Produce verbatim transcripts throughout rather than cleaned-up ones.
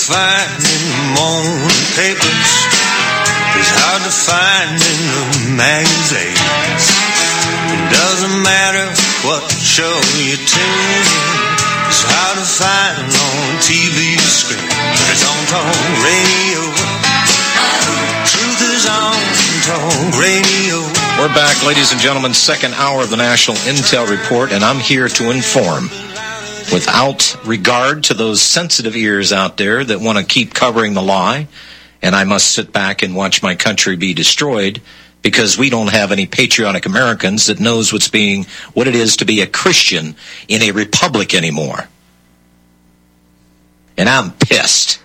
find in the morning papers is hard to find in the magazines. It doesn't matter what show you tune in, it's hard to find on T V screen, but it's on talk radio. Truth is on talk radio. We're back, ladies and gentlemen, second hour of the National Intel Report, and I'm here to inform, without regard to those sensitive ears out there that want to keep covering the lie, and I must sit back and watch my country be destroyed because we don't have any patriotic Americans that knows what's being, what it is to be a Christian in a republic anymore. And I'm pissed.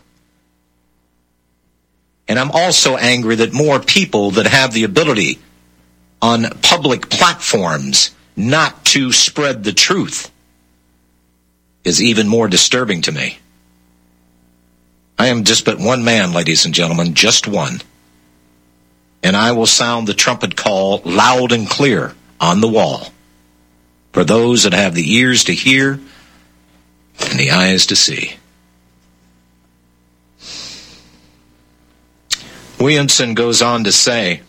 And I'm also angry that more people that have the ability on public platforms not to spread the truth is even more disturbing to me. I am just but one man, ladies and gentlemen, just one. And I will sound the trumpet call loud and clear on the wall for those that have the ears to hear and the eyes to see. Williamson goes on to say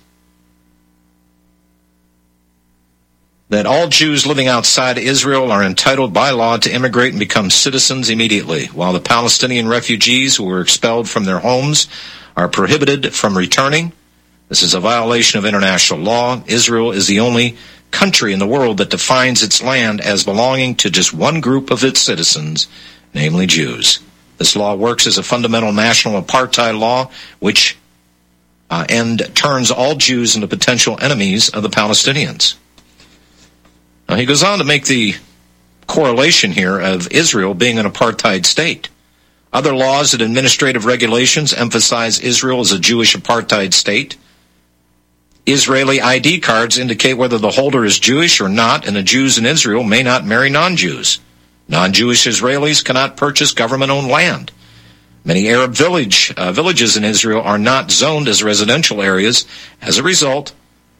that all Jews living outside Israel are entitled by law to immigrate and become citizens immediately, while the Palestinian refugees who were expelled from their homes are prohibited from returning. This is a violation of international law. Israel is the only country in the world that defines its land as belonging to just one group of its citizens, namely Jews. This law works as a fundamental national apartheid law, which uh, and turns all Jews into potential enemies of the Palestinians. Now, he goes on to make the correlation here of Israel being an apartheid state. Other laws and administrative regulations emphasize Israel as a Jewish apartheid state. Israeli I D cards indicate whether the holder is Jewish or not, and the Jews in Israel may not marry non-Jews. Non-Jewish Israelis cannot purchase government-owned land. Many Arab village uh, villages in Israel are not zoned as residential areas as a result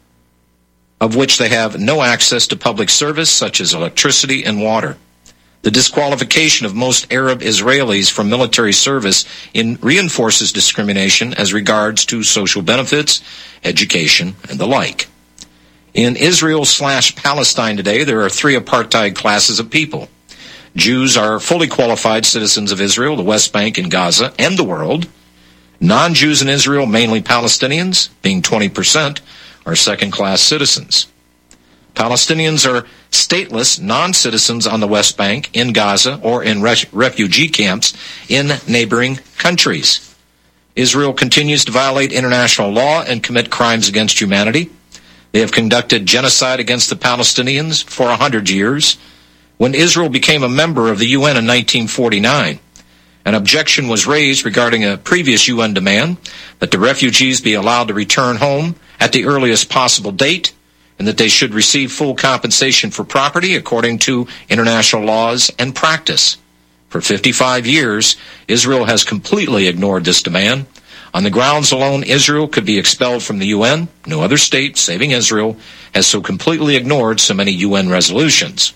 of which they have no access to public service such as electricity and water. The disqualification of most Arab Israelis from military service in reinforces discrimination as regards to social benefits, education, and the like. In Israel slash Palestine today, there are three apartheid classes of people. Jews are fully qualified citizens of Israel, the West Bank, and Gaza, and the world. Non-Jews in Israel, mainly Palestinians, being twenty percent, are second-class citizens. Palestinians are stateless non-citizens on the West Bank, in Gaza, or in re- refugee camps in neighboring countries. Israel continues to violate international law and commit crimes against humanity. They have conducted genocide against the Palestinians for a hundred years. When Israel became a member of the U N in nineteen forty-nine, an objection was raised regarding a previous U N demand that the refugees be allowed to return home at the earliest possible date, and that they should receive full compensation for property according to international laws and practice. For fifty-five years, Israel has completely ignored this demand. On the grounds alone, Israel could be expelled from the U N. No other state, saving Israel, has so completely ignored so many U N resolutions.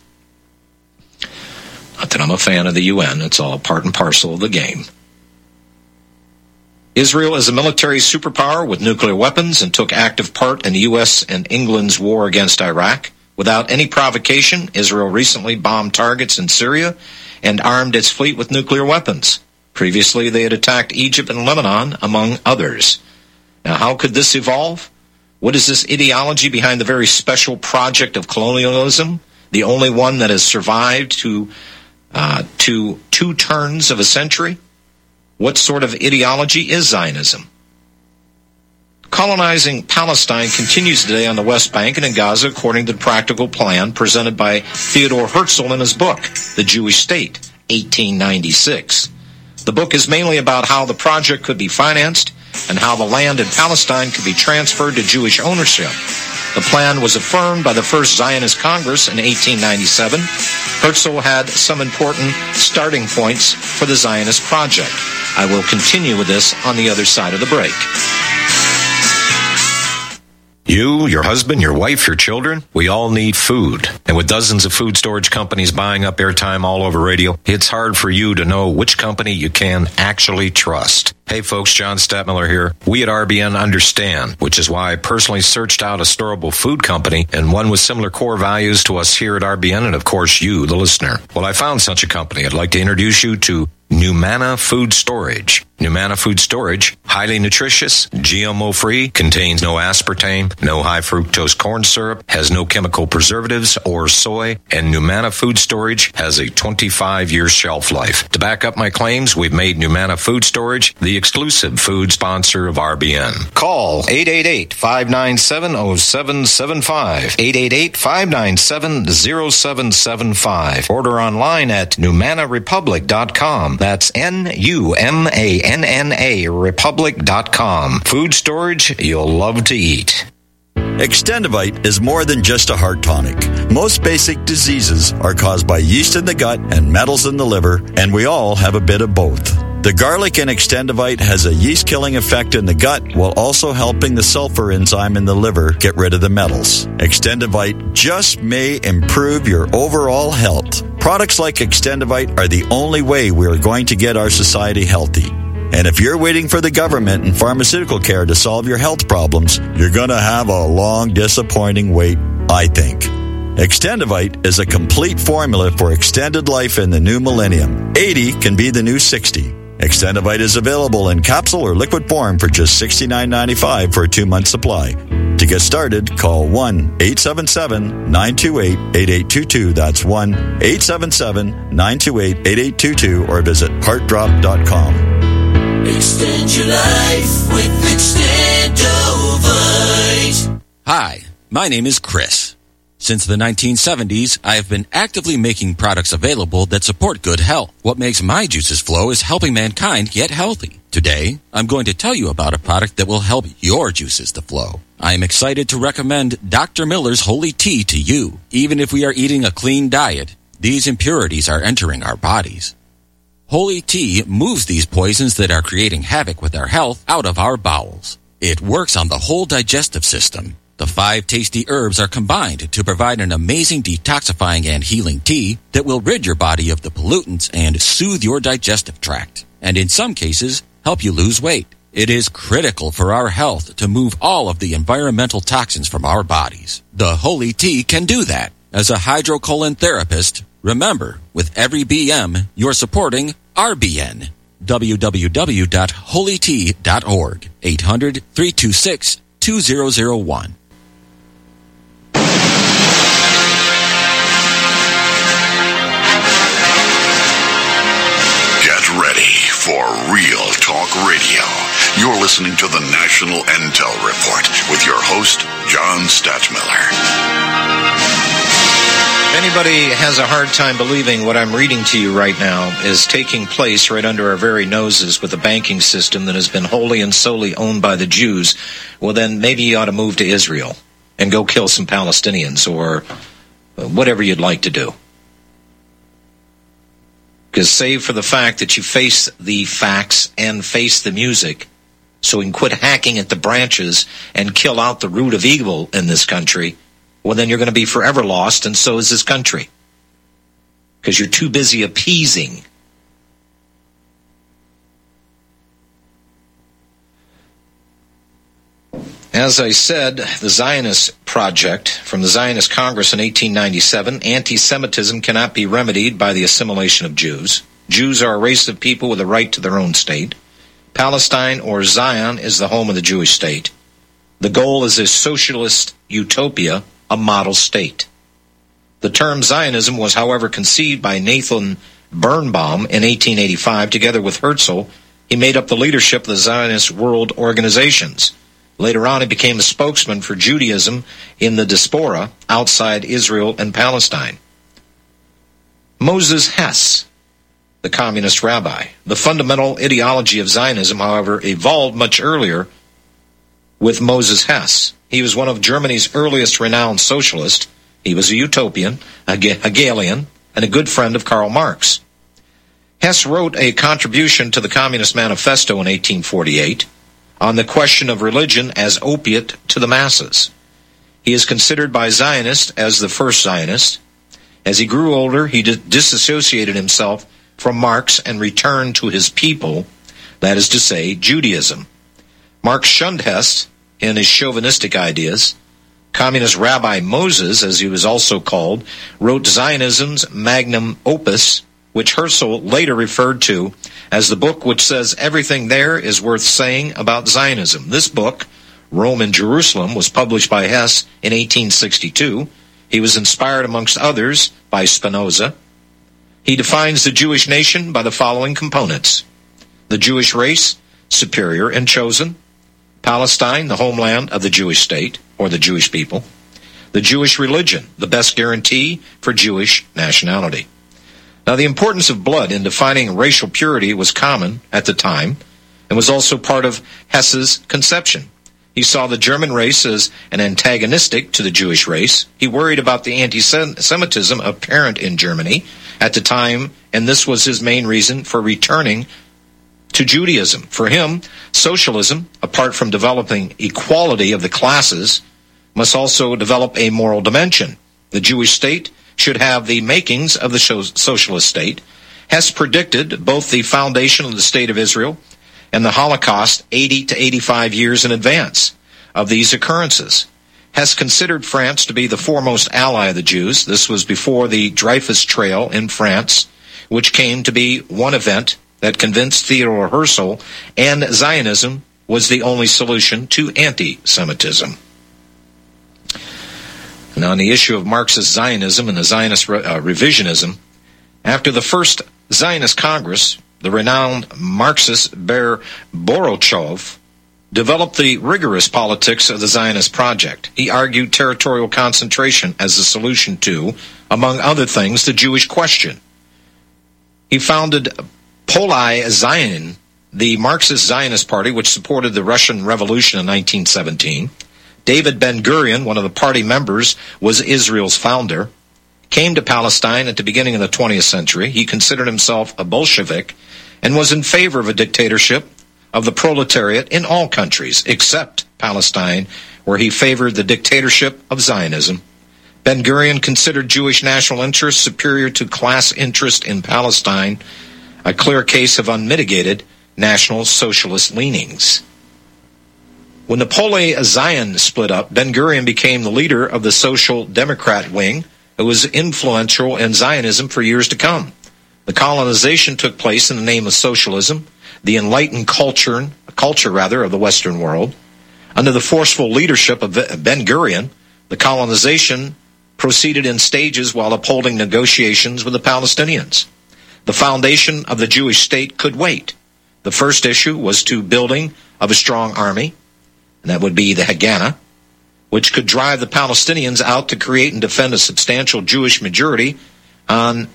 Not that I'm a fan of the U N, it's all part and parcel of the game. Israel is a military superpower with nuclear weapons and took active part in the U S and England's war against Iraq. Without any provocation, Israel recently bombed targets in Syria and armed its fleet with nuclear weapons. Previously, they had attacked Egypt and Lebanon, among others. Now, how could this evolve? What is this ideology behind the very special project of colonialism, the only one that has survived to uh, to two turns of a century? What sort of ideology is Zionism? Colonizing Palestine continues today on the West Bank and in Gaza according to the practical plan presented by Theodor Herzl in his book, The Jewish State, eighteen ninety-six. The book is mainly about how the project could be financed and how the land in Palestine could be transferred to Jewish ownership. The plan was affirmed by the First Zionist Congress in eighteen ninety-seven. Herzl had some important starting points for the Zionist project. I will continue with this on the other side of the break. You, your husband, your wife, your children, we all need food. And with dozens of food storage companies buying up airtime all over radio, it's hard for you to know which company you can actually trust. Hey folks, John Stadtmiller here. We at R B N understand, which is why I personally searched out a storable food company and one with similar core values to us here at R B N and of course you, the listener. Well, I found such a company. I'd like to introduce you to Numana Food Storage. Numana Food Storage, highly nutritious, G M O-free, contains no aspartame, no high fructose corn syrup, has no chemical preservatives or soy, and Numana Food Storage has a twenty-five year shelf life. To back up my claims, we've made Numana Food Storage the exclusive food sponsor of R B N. Call eight eight eight, five nine seven, zero seven seven five, eight eight eight, five nine seven, zero seven seven five. Order online at numana republic dot com. That's N U M A N N A republic dot com. Food storage you'll love to eat. Extendivite is more than just a heart tonic. Most basic diseases are caused by yeast in the gut and metals in the liver, and we all have a bit of both. The garlic in Extendivite has a yeast-killing effect in the gut while also helping the sulfur enzyme in the liver get rid of the metals. Extendivite just may improve your overall health. Products like Extendivite are the only way we are going to get our society healthy. And if you're waiting for the government and pharmaceutical care to solve your health problems, you're going to have a long, disappointing wait, I think. Extendivite is a complete formula for extended life in the new millennium. eighty can be the new sixty. Extendivite is available in capsule or liquid form for just sixty-nine ninety-five for a two-month supply. To get started, call one eight seven seven, nine two eight, eight eight two two. That's one eight seven seven, nine two eight, eight eight two two or visit heart drop dot com. Extend your life with Extendovite. Hi, my name is Chris. Since the nineteen seventies, I have been actively making products available that support good health. What makes my juices flow is helping mankind get healthy. Today, I'm going to tell you about a product that will help your juices to flow. I am excited to recommend Doctor Miller's Holy Tea to you. Even if we are eating a clean diet, these impurities are entering our bodies. Holy Tea moves these poisons that are creating havoc with our health out of our bowels. It works on the whole digestive system. The five tasty herbs are combined to provide an amazing detoxifying and healing tea that will rid your body of the pollutants and soothe your digestive tract. And in some cases, help you lose weight. It is critical for our health to move all of the environmental toxins from our bodies. The Holy Tea can do that. As a hydrocolon therapist, remember, with every B M, you're supporting R B N. w w w dot holy tea dot org. eight hundred, three two six, two zero zero one. For Real Talk Radio, you're listening to the National Intel Report with your host, John Stadtmiller. If anybody has a hard time believing what I'm reading to you right now is taking place right under our very noses with a banking system that has been wholly and solely owned by the Jews, well then maybe you ought to move to Israel and go kill some Palestinians or whatever you'd like to do. Because save for the fact that you face the facts and face the music, so we can quit hacking at the branches and kill out the root of evil in this country, well then you're going to be forever lost, and so is this country. Because you're too busy appeasing. As I said, the Zionist Project from the Zionist Congress in eighteen ninety-seven, anti-Semitism cannot be remedied by the assimilation of Jews. Jews are a race of people with a right to their own state. Palestine, or Zion, is the home of the Jewish state. The goal is a socialist utopia, a model state. The term Zionism was, however, conceived by Nathan Birnbaum in eighteen eighty-five. Together with Herzl, he made up the leadership of the Zionist World Organizations. Later on, he became a spokesman for Judaism in the diaspora outside Israel and Palestine. Moses Hess, the communist rabbi. The fundamental ideology of Zionism, however, evolved much earlier with Moses Hess. He was one of Germany's earliest renowned socialists. He was a utopian, a Hegelian, and a good friend of Karl Marx. Hess wrote a contribution to the Communist Manifesto in eighteen forty-eight on the question of religion as opiate to the masses. He is considered by Zionists as the first Zionist. As he grew older, he disassociated himself from Marx and returned to his people, that is to say, Judaism. Marx shunned Hess in his chauvinistic ideas. Communist Rabbi Moses, as he was also called, wrote Zionism's magnum opus, which Herzl later referred to as the book which says everything there is worth saying about Zionism. This book, Rome and Jerusalem, was published by Hess in eighteen sixty-two. He was inspired, amongst others, by Spinoza. He defines the Jewish nation by the following components: the Jewish race, superior and chosen; Palestine, the homeland of the Jewish state, or the Jewish people; the Jewish religion, the best guarantee for Jewish nationality. Now, the importance of blood in defining racial purity was common at the time and was also part of Hess's conception. He saw the German race as an antagonistic to the Jewish race. He worried about the anti-Semitism apparent in Germany at the time, and this was his main reason for returning to Judaism. For him, socialism, apart from developing equality of the classes, must also develop a moral dimension. The Jewish state should have the makings of the socialist state. Hess predicted both the foundation of the State of Israel and the Holocaust eighty to eighty-five years in advance of these occurrences. Hess considered France to be the foremost ally of the Jews. This was before the Dreyfus Trail in France, which came to be one event that convinced Theodor Herzl and Zionism was the only solution to anti-Semitism. Now, on the issue of Marxist Zionism and the Zionist re- uh, revisionism, after the first Zionist Congress, the renowned Marxist Ber Borochov developed the rigorous politics of the Zionist project. He argued territorial concentration as the solution to, among other things, the Jewish question. He founded Polai Zion, the Marxist Zionist party, which supported the Russian Revolution in nineteen seventeen. David Ben-Gurion, one of the party members, was Israel's founder, came to Palestine at the beginning of the twentieth century. He considered himself a Bolshevik and was in favor of a dictatorship of the proletariat in all countries, except Palestine, where he favored the dictatorship of Zionism. Ben-Gurion considered Jewish national interests superior to class interest in Palestine, a clear case of unmitigated National Socialist leanings. When the Polei Zion split up, Ben-Gurion became the leader of the Social Democrat wing, who was influential in Zionism for years to come. The colonization took place in the name of socialism, the enlightened culture, culture rather, of the Western world. Under the forceful leadership of Ben-Gurion, the colonization proceeded in stages while upholding negotiations with the Palestinians. The foundation of the Jewish state could wait. The first issue was to building of a strong army, and that would be the Haganah, which could drive the Palestinians out to create and defend a substantial Jewish majority on,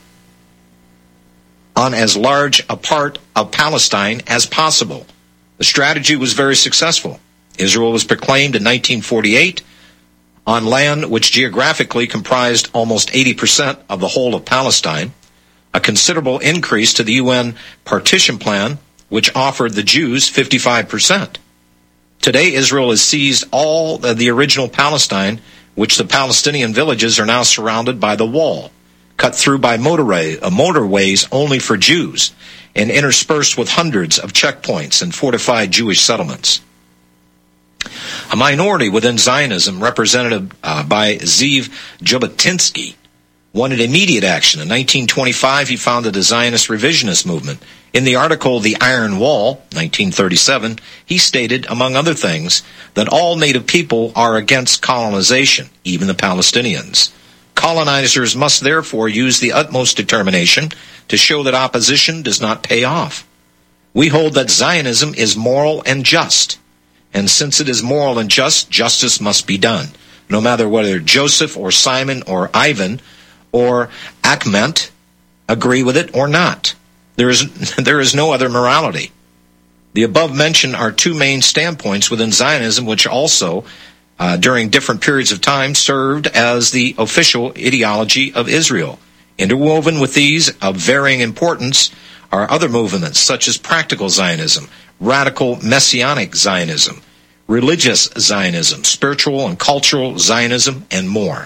on as large a part of Palestine as possible. The strategy was very successful. Israel was proclaimed in nineteen forty-eight on land which geographically comprised almost eighty percent of the whole of Palestine, a considerable increase to the U N partition plan, which offered the Jews fifty-five percent. Today, Israel has seized all of the original Palestine, which the Palestinian villages are now surrounded by the wall, cut through by motorway, uh, motorways only for Jews, and interspersed with hundreds of checkpoints and fortified Jewish settlements. A minority within Zionism, represented uh, by Zeev Jabotinsky, wanted immediate action. In nineteen twenty-five, he founded the Zionist revisionist movement. In the article The Iron Wall, nineteen thirty-seven, he stated, among other things, that all native people are against colonization, even the Palestinians. Colonizers must therefore use the utmost determination to show that opposition does not pay off. We hold that Zionism is moral and just, and since it is moral and just, justice must be done, no matter whether Joseph or Simon or Ivan or Achmet agree with it or not. There is, there is no other morality. The above mentioned are two main standpoints within Zionism, which also, uh, during different periods of time, served as the official ideology of Israel. Interwoven with these, of varying importance, are other movements, such as practical Zionism, radical Messianic Zionism, religious Zionism, spiritual and cultural Zionism, and more.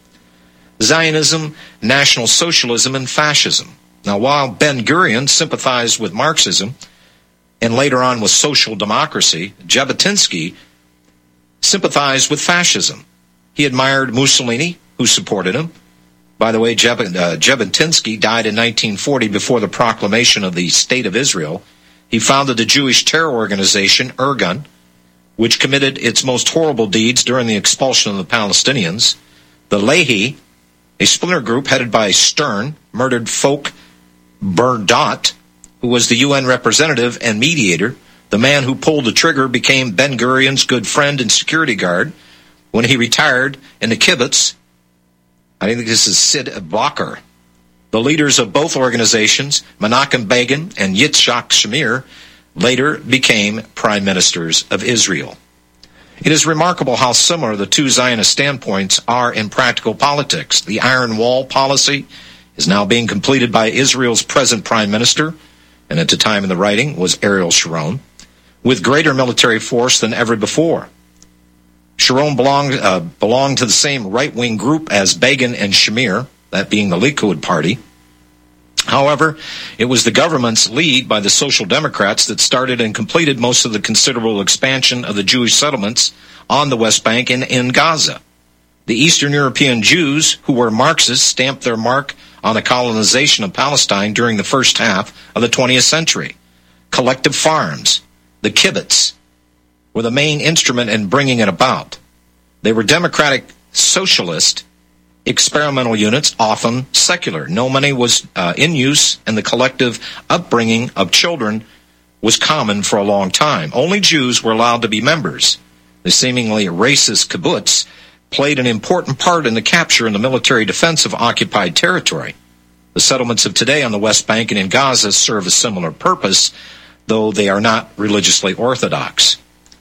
Zionism, National Socialism, and Fascism. Now, while Ben-Gurion sympathized with Marxism and later on with social democracy, Jabotinsky sympathized with fascism. He admired Mussolini, who supported him. By the way, Jab- uh, Jabotinsky died in nineteen forty before the proclamation of the State of Israel. He founded the Jewish terror organization, Irgun, which committed its most horrible deeds during the expulsion of the Palestinians. The Lehi, a splinter group headed by Stern, murdered Folk Berdot, who was the U N representative and mediator. The man who pulled the trigger became Ben-Gurion's good friend and security guard. When he retired in the kibbutz, I think this is Sid Bacher. The leaders of both organizations, Menachem Begin and Yitzhak Shamir, later became prime ministers of Israel. It is remarkable how similar the two Zionist standpoints are in practical politics. The Iron Wall policy is now being completed by Israel's present prime minister, and at the time of the writing was Ariel Sharon, with greater military force than ever before. Sharon belonged, uh, belonged to the same right-wing group as Begin and Shamir, that being the Likud party. However, it was the government's lead by the Social Democrats that started and completed most of the considerable expansion of the Jewish settlements on the West Bank and in Gaza. The Eastern European Jews, who were Marxists, stamped their mark on the colonization of Palestine during the first half of the twentieth century. Collective farms, the kibbutz, were the main instrument in bringing it about. They were democratic socialist experimental units, often secular. No money was uh, in use, and the collective upbringing of children was common for a long time. Only Jews were allowed to be members. The seemingly racist kibbutz played an important part in the capture and the military defense of occupied territory. The settlements of today on the West Bank and in Gaza serve a similar purpose, though they are not religiously orthodox.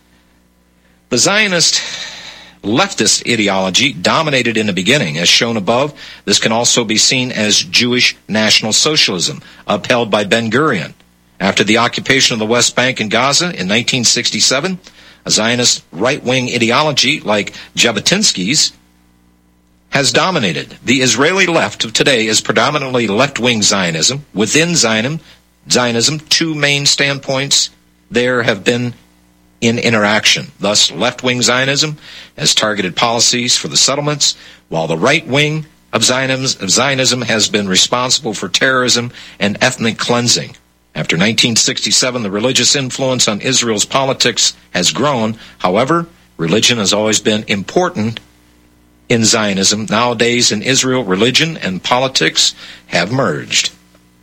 The Zionist leftist ideology dominated in the beginning. As shown above, this can also be seen as Jewish National Socialism, upheld by Ben-Gurion. After the occupation of the West Bank and Gaza in nineteen sixty-seven, a Zionist right-wing ideology like Jabotinsky's has dominated. The Israeli left of today is predominantly left-wing Zionism. Within Zionism, Zionism, two main standpoints there have been in interaction. Thus, left-wing Zionism has targeted policies for the settlements, while the right wing of Zionism, of Zionism has been responsible for terrorism and ethnic cleansing. After nineteen sixty-seven, the religious influence on Israel's politics has grown. However, religion has always been important in Zionism. Nowadays in Israel, religion and politics have merged.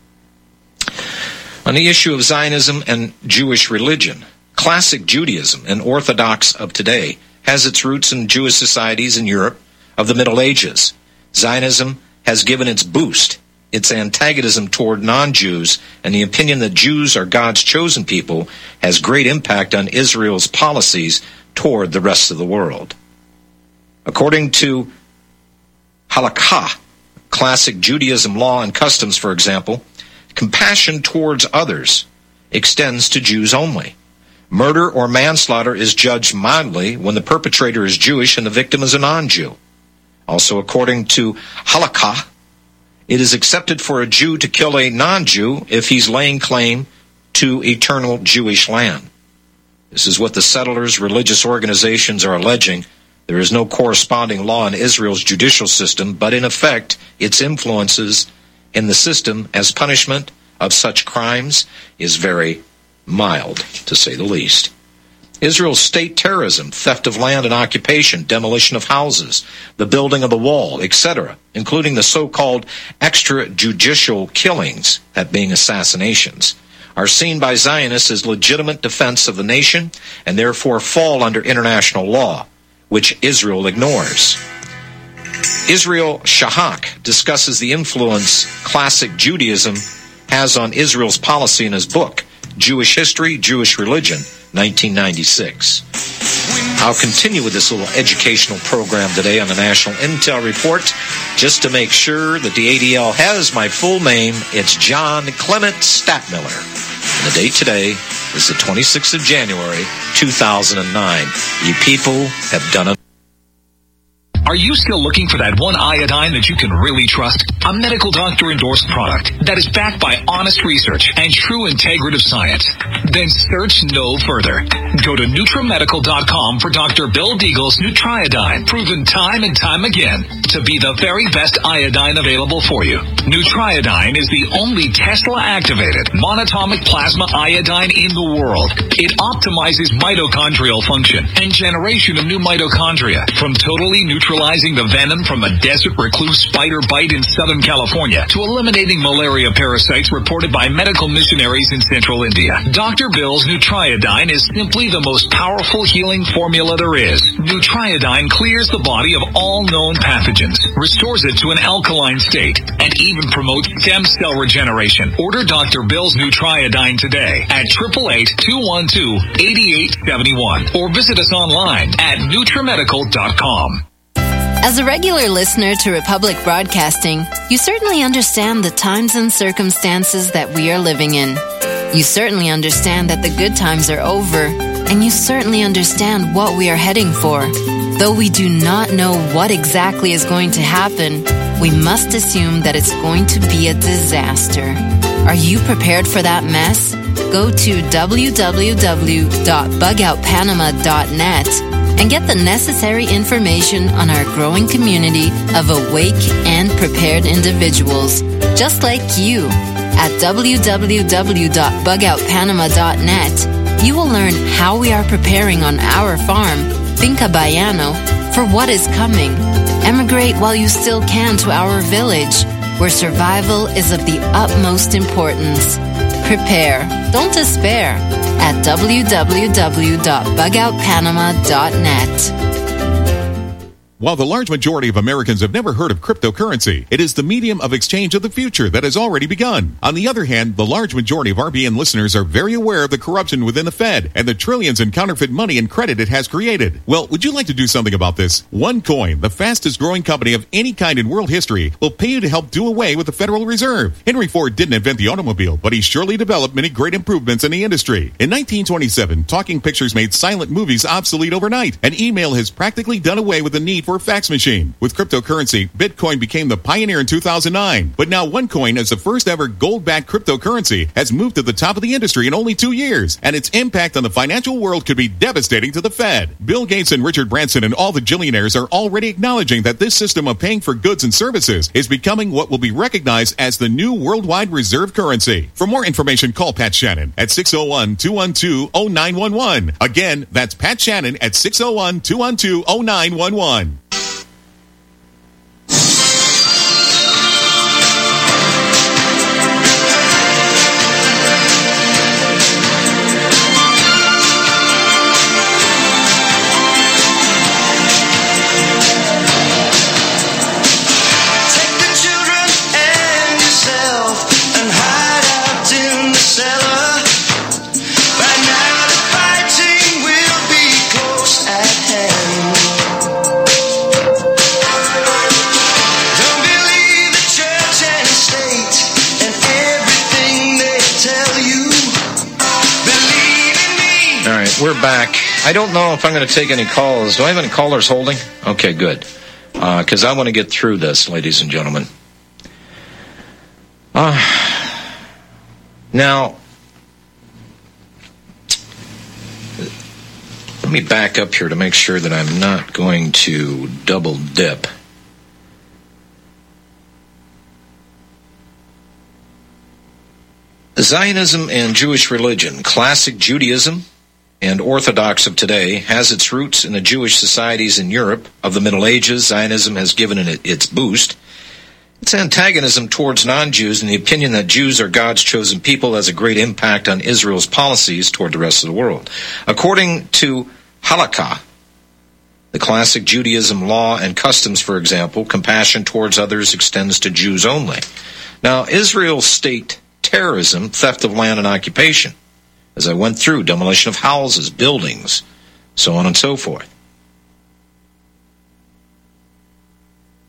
On the issue of Zionism and Jewish religion, classic Judaism and Orthodox of today has its roots in Jewish societies in Europe of the Middle Ages. Zionism has given its boost, its antagonism toward non-Jews, and the opinion that Jews are God's chosen people has great impact on Israel's policies toward the rest of the world. According to Halakha, classic Judaism law and customs, for example, compassion towards others extends to Jews only. Murder or manslaughter is judged mildly when the perpetrator is Jewish and the victim is a non-Jew. Also, according to Halakha, it is accepted for a Jew to kill a non-Jew if he's laying claim to eternal Jewish land. This is what the settlers' religious organizations are alleging. There is no corresponding law in Israel's judicial system, but in effect, its influences in the system as punishment of such crimes is very mild, to say the least. Israel's state terrorism, theft of land and occupation, demolition of houses, the building of the wall, et cetera, including the so-called extrajudicial killings, that being assassinations, are seen by Zionists as legitimate defense of the nation and therefore fall under international law, which Israel ignores. Israel Shahak discusses the influence classic Judaism has on Israel's policy in his book, Jewish History, Jewish Religion, nineteen ninety-six. I'll continue with this little educational program today on the National Intel Report. Just to make sure that the A D L has my full name, it's John Clement Stadtmiller. And the date today is the twenty-sixth of January, two thousand nine. You people have done it. Are you still looking for that one iodine that you can really trust? A medical doctor endorsed product that is backed by honest research and true integrative science? Then search no further. Go to Nutramedical dot com for Doctor Bill Deagle's Nutriodine, proven time and time again to be the very best iodine available for you. Nutriodine is the only Tesla-activated monatomic plasma iodine in the world. It optimizes mitochondrial function and generation of new mitochondria, from totally neutralizing the venom from a desert recluse spider bite in Southern California to eliminating malaria parasites reported by medical missionaries in central India. Doctor Bill's Nutriodine is simply the most powerful healing formula there is. Nutriodine clears the body of all known pathogens, restores it to an alkaline state, and even promotes stem cell regeneration. Order Doctor Bill's Nutriodine today at eight eight eight, two one two, eight eight seven one or visit us online at Nutramedical dot com. As a regular listener to Republic Broadcasting, you certainly understand the times and circumstances that we are living in. You certainly understand that the good times are over, and you certainly understand what we are heading for. Though we do not know what exactly is going to happen, we must assume that it's going to be a disaster. Are you prepared for that mess? Go to w w w dot bug out panama dot net and get the necessary information on our growing community of awake and prepared individuals, just like you. At w w w dot bug out panama dot net, you will learn how we are preparing on our farm, Finca Bayano, for what is coming. Emigrate while you still can to our village, where survival is of the utmost importance. Prepare, don't despair, at w w w dot bug out panama dot net. While the large majority of Americans have never heard of cryptocurrency, it is the medium of exchange of the future that has already begun. On the other hand, the large majority of R B N listeners are very aware of the corruption within the Fed and the trillions in counterfeit money and credit it has created. Well, would you like to do something about this? OneCoin, the fastest growing company of any kind in world history, will pay you to help do away with the Federal Reserve. Henry Ford didn't invent the automobile, but he surely developed many great improvements in the industry. In nineteen twenty-seven, talking pictures made silent movies obsolete overnight, and email has practically done away with the need for a fax machine. With cryptocurrency, Bitcoin became the pioneer in two thousand nine. But now OneCoin, as the first ever gold-backed cryptocurrency, has moved to the top of the industry in only two years, and its impact on the financial world could be devastating to the Fed. Bill Gates and Richard Branson and all the billionaires are already acknowledging that this system of paying for goods and services is becoming what will be recognized as the new worldwide reserve currency. For more information, call Pat Shannon at six oh one, two one two, oh nine one one. Again, that's Pat Shannon at six oh one, two one two, oh nine one one. We're back. I don't know if I'm going to take any calls. Do I have any callers holding? Okay, good. Because uh, I want to get through this, ladies and gentlemen. Uh, now, let me back up here to make sure that I'm not going to double dip. Zionism and Jewish religion, classic Judaism and Orthodox of today, has its roots in the Jewish societies in Europe of the Middle Ages. Zionism has given it its boost. Its antagonism towards non-Jews and the opinion that Jews are God's chosen people has a great impact on Israel's policies toward the rest of the world. According to Halakha, the classic Judaism law and customs, for example, compassion towards others extends to Jews only. Now, Israel's state terrorism, theft of land and occupation, as I went through, demolition of houses, buildings, so on and so forth.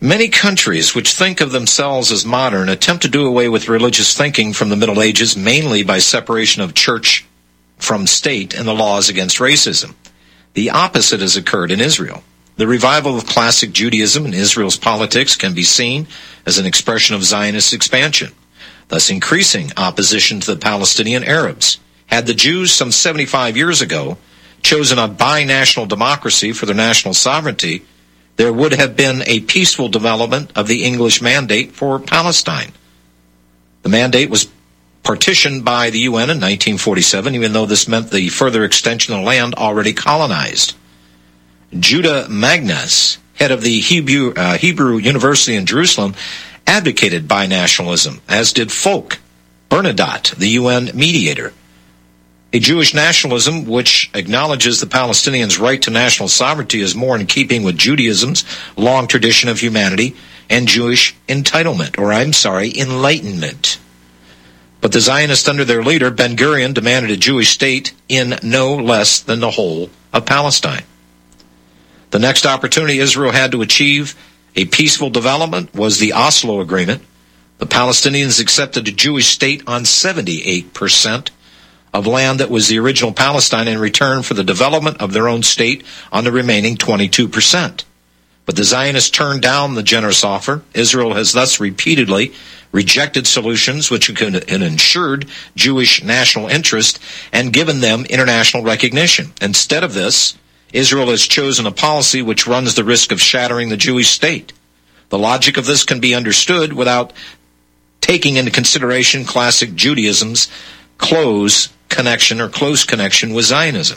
Many countries which think of themselves as modern attempt to do away with religious thinking from the Middle Ages, mainly by separation of church from state and the laws against racism. The opposite has occurred in Israel. The revival of classic Judaism in Israel's politics can be seen as an expression of Zionist expansion, thus increasing opposition to the Palestinian Arabs. Had the Jews some seventy-five years ago chosen a binational democracy for their national sovereignty, there would have been a peaceful development of the English mandate for Palestine. The mandate was partitioned by the U N in nineteen forty-seven, even though this meant the further extension of land already colonized. Judah Magnes, head of the Hebrew, uh, Hebrew University in Jerusalem, advocated binationalism, as did Folk Bernadotte, the U N mediator. A Jewish nationalism which acknowledges the Palestinians' right to national sovereignty is more in keeping with Judaism's long tradition of humanity and Jewish entitlement, or I'm sorry, enlightenment. But the Zionists under their leader, Ben-Gurion, demanded a Jewish state in no less than the whole of Palestine. The next opportunity Israel had to achieve a peaceful development was the Oslo Agreement. The Palestinians accepted a Jewish state on seventy-eight percent of land that was the original Palestine in return for the development of their own state on the remaining twenty-two percent. But the Zionists turned down the generous offer. Israel has thus repeatedly rejected solutions which had ensured Jewish national interest and given them international recognition. Instead of this, Israel has chosen a policy which runs the risk of shattering the Jewish state. The logic of this can be understood without taking into consideration classic Judaism's close connection or close connection with Zionism.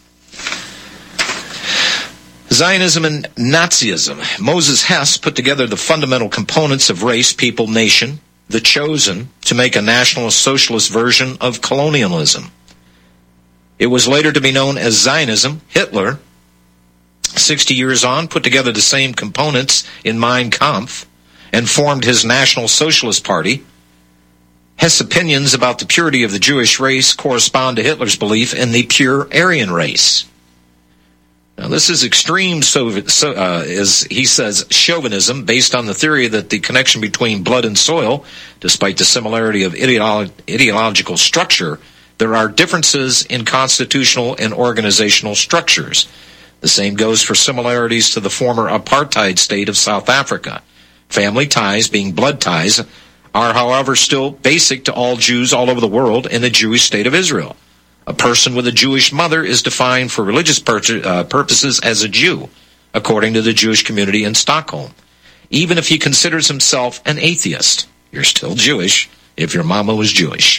Zionism and Nazism. Moses Hess put together the fundamental components of race, people, nation, the chosen, to make a nationalist socialist version of colonialism. It was later to be known as Zionism. Hitler, sixty years on, put together the same components in Mein Kampf and formed his National Socialist Party. Hess' opinions about the purity of the Jewish race correspond to Hitler's belief in the pure Aryan race. Now, this is extreme, so, so, uh, as he says, chauvinism, based on the theory that the connection between blood and soil, despite the similarity of ideolo- ideological structure, there are differences in constitutional and organizational structures. The same goes for similarities to the former apartheid state of South Africa. Family ties, being blood ties, are, however, still basic to all Jews all over the world in the Jewish state of Israel. A person with a Jewish mother is defined for religious pur- uh, purposes as a Jew, according to the Jewish community in Stockholm. Even if he considers himself an atheist, you're still Jewish if your mama was Jewish.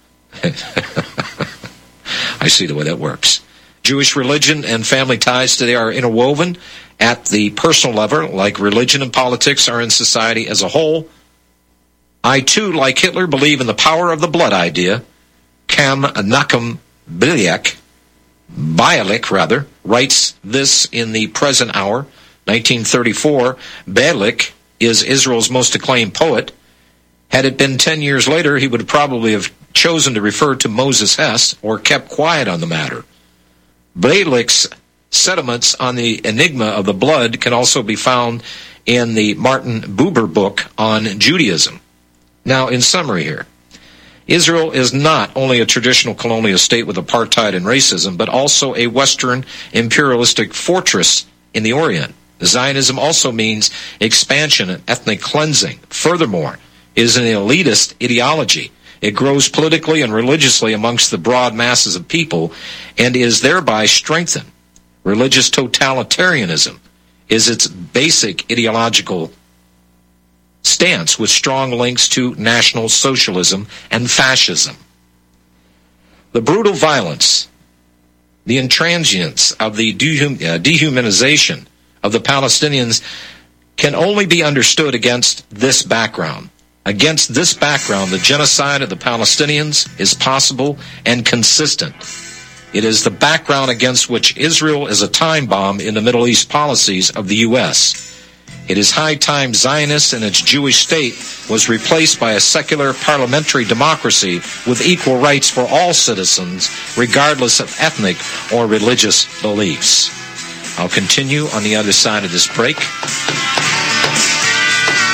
I see the way that works. Jewish religion and family ties today are interwoven at the personal level, like religion and politics are in society as a whole. I, too, like Hitler, believe in the power of the blood idea. Kam Nachum Bialik, Bialik, rather, writes this in the present hour, nineteen thirty-four. Bialik is Israel's most acclaimed poet. Had it been ten years later, he would probably have chosen to refer to Moses Hess or kept quiet on the matter. Bialik's sentiments on the enigma of the blood can also be found in the Martin Buber book on Judaism. Now, in summary here, Israel is not only a traditional colonial state with apartheid and racism, but also a Western imperialistic fortress in the Orient. Zionism also means expansion and ethnic cleansing. Furthermore, it is an elitist ideology. It grows politically and religiously amongst the broad masses of people and is thereby strengthened. Religious totalitarianism is its basic ideological stance, with strong links to National Socialism and fascism. The brutal violence, the intransience of the dehum- uh, dehumanization of the Palestinians can only be understood against this background. Against this background, the genocide of the Palestinians is possible and consistent. It is the background against which Israel is a time bomb in the Middle East policies of the U S It is high time Zionists and its Jewish state was replaced by a secular parliamentary democracy with equal rights for all citizens, regardless of ethnic or religious beliefs. I'll continue on the other side of this break.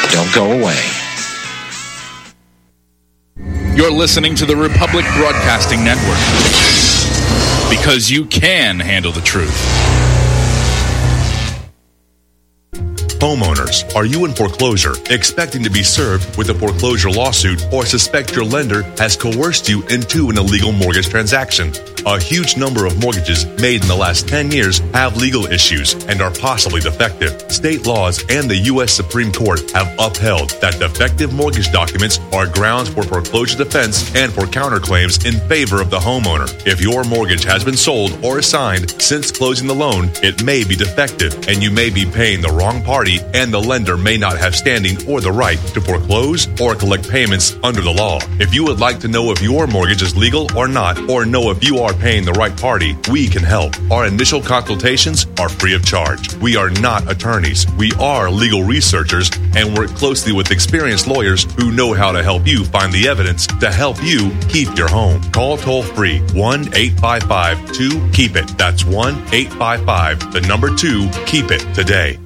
Don't go away. You're listening to the Republic Broadcasting Network, because you can handle the truth. Homeowners, are you in foreclosure, expecting to be served with a foreclosure lawsuit, or suspect your lender has coerced you into an illegal mortgage transaction? A huge number of mortgages made in the last ten years have legal issues and are possibly defective. State laws and the U S Supreme Court have upheld that defective mortgage documents are grounds for foreclosure defense and for counterclaims in favor of the homeowner. If your mortgage has been sold or assigned since closing the loan, it may be defective and you may be paying the wrong party, and the lender may not have standing or the right to foreclose or collect payments under the law. If you would like to know if your mortgage is legal or not, or know if you are paying the right party, we can help. Our initial consultations are free of charge. We are not attorneys. We are legal researchers and work closely with experienced lawyers who know how to help you find the evidence to help you keep your home. Call toll free one eight five five two keep it. That's one eight five five, the number two, keep it today.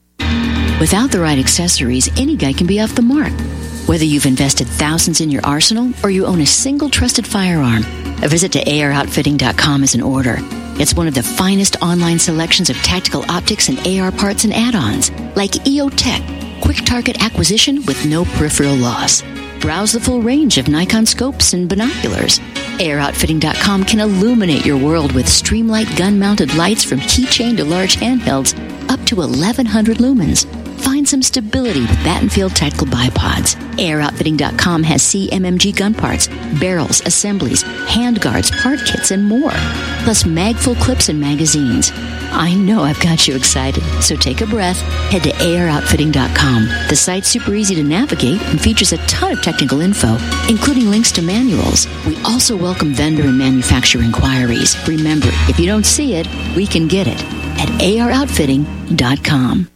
Without the right accessories, any guy can be off the mark. Whether you've invested thousands in your arsenal or you own a single trusted firearm, a visit to A R outfitting dot com is in order. It's one of the finest online selections of tactical optics and A R parts and add-ons, like E O Tech, quick target acquisition with no peripheral loss. Browse the full range of Nikon scopes and binoculars. A R outfitting dot com can illuminate your world with Streamlight gun-mounted lights from keychain to large handhelds up to eleven hundred lumens. Find some stability with Battenfield Tactical Bipods. A R outfitting dot com has C M M G gun parts, barrels, assemblies, handguards, part kits, and more. Plus mag-full clips and magazines. I know I've got you excited, so take a breath. Head to A R outfitting dot com. The site's super easy to navigate and features a ton of technical info, including links to manuals. We also welcome vendor and manufacturer inquiries. Remember, if you don't see it, we can get it at A R outfitting dot com.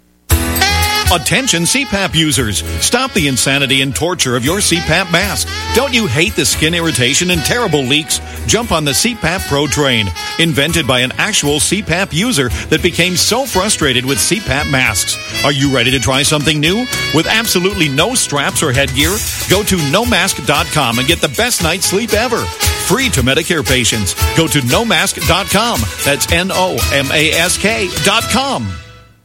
Attention C PAP users. Stop the insanity and torture of your C PAP mask. Don't you hate the skin irritation and terrible leaks? Jump on the C PAP Pro train. Invented by an actual C PAP user that became so frustrated with C PAP masks. Are you ready to try something new? With absolutely no straps or headgear? Go to no mask dot com and get the best night's sleep ever. Free to Medicare patients. Go to no mask dot com. That's N O M A S K dot com.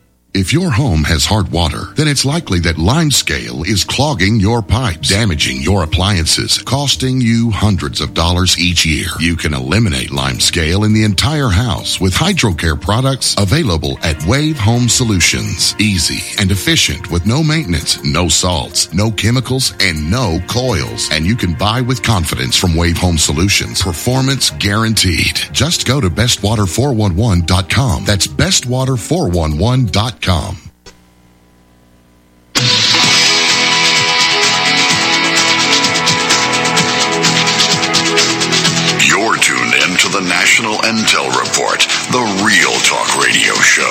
If your home has hard water, then it's likely that Limescale is clogging your pipes, damaging your appliances, costing you hundreds of dollars each year. You can eliminate Limescale in the entire house with HydroCare products available at Wave Home Solutions. Easy and efficient with no maintenance, no salts, no chemicals, and no coils. And you can buy with confidence from Wave Home Solutions. Performance guaranteed. Just go to best water four one one dot com. That's best water four one one dot com. Com. You're tuned in to the National Intel Report, the Real Talk Radio Show.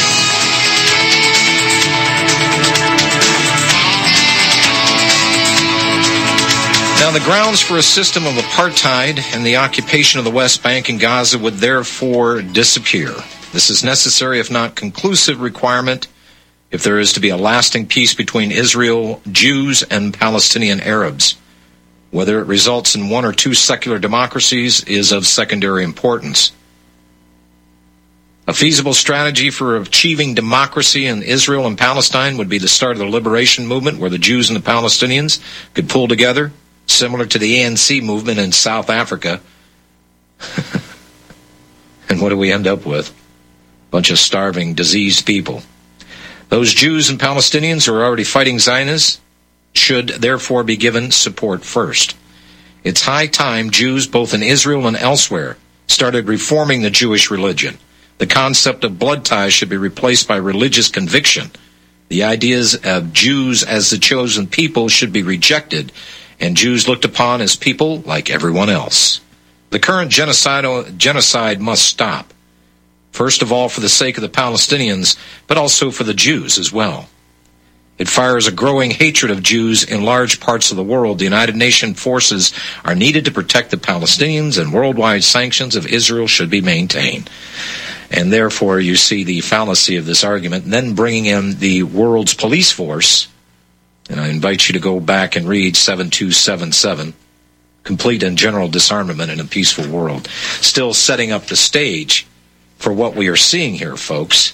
Now, the grounds for a system of apartheid and the occupation of the West Bank and Gaza would therefore disappear. This is necessary, if not conclusive, requirement if there is to be a lasting peace between Israel, Jews, and Palestinian Arabs. Whether it results in one or two secular democracies is of secondary importance. A feasible strategy for achieving democracy in Israel and Palestine would be the start of the liberation movement, where the Jews and the Palestinians could pull together, similar to the A N C movement in South Africa. And what do we end up with? Bunch of starving, diseased people. Those Jews and Palestinians who are already fighting Zionists should therefore be given support first. It's high time Jews, both in Israel and elsewhere, started reforming the Jewish religion. The concept of blood ties should be replaced by religious conviction. The ideas of Jews as the chosen people should be rejected, and Jews looked upon as people like everyone else. The current genocide, genocide must stop. First of all, for the sake of the Palestinians, but also for the Jews as well. It fires a growing hatred of Jews in large parts of the world. The United Nations forces are needed to protect the Palestinians, and worldwide sanctions of Israel should be maintained. And therefore, you see the fallacy of this argument, and then bringing in the world's police force And I invite you to go back and read seven two seven seven, Complete and General Disarmament in a Peaceful World. Still setting up the stage for what we are seeing here, folks.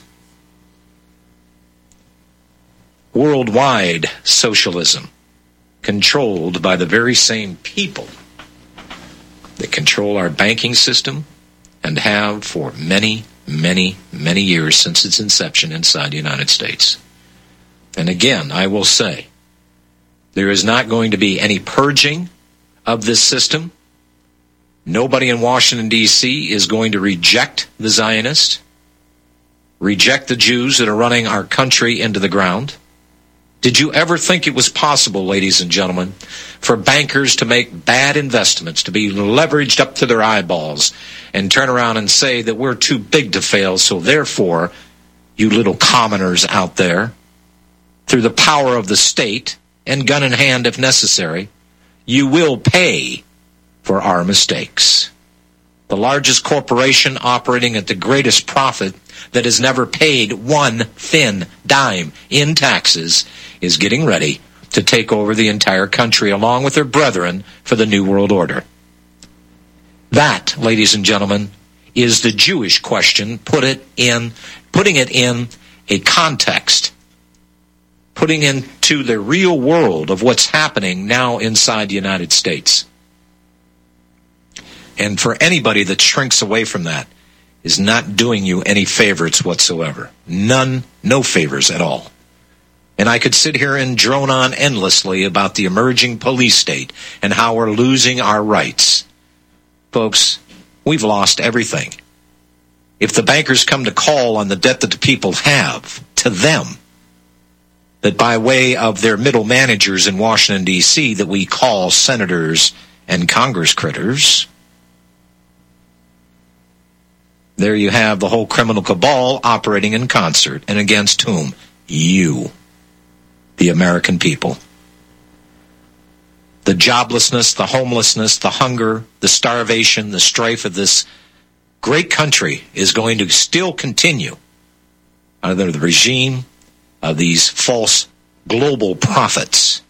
Worldwide socialism, controlled by the very same people that control our banking system and have for many, many, many years since its inception inside the United States. And again, I will say, there is not going to be any purging of this system. Nobody in Washington, D C is going to reject the Zionists, reject the Jews that are running our country into the ground. Did you ever think it was possible, ladies and gentlemen, for bankers to make bad investments, to be leveraged up to their eyeballs, and turn around and say that we're too big to fail, so therefore, you little commoners out there, through the power of the state, and gun in hand if necessary, you will pay for our mistakes. The largest corporation operating at the greatest profit that has never paid one thin dime in taxes is getting ready to take over the entire country along with their brethren for the New World Order. That, ladies and gentlemen, is the Jewish question, put it in, putting it in a context, putting into the real world of what's happening now inside the United States. And for anybody that shrinks away from that is not doing you any favors whatsoever. None, no favors at all. And I could sit here and drone on endlessly about the emerging police state and how we're losing our rights. Folks, we've lost everything. If the bankers come to call on the debt that the people have to them, that by way of their middle managers in Washington, D C, that we call senators and Congress critters, there you have the whole criminal cabal operating in concert. And against whom? You, the American people. The joblessness, the homelessness, the hunger, the starvation, the strife of this great country is going to still continue under the regime of these false global prophets.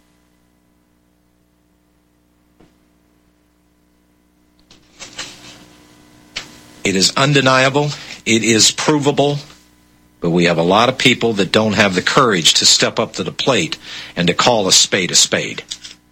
It is undeniable, it is provable, but we have a lot of people that don't have the courage to step up to the plate and to call a spade a spade.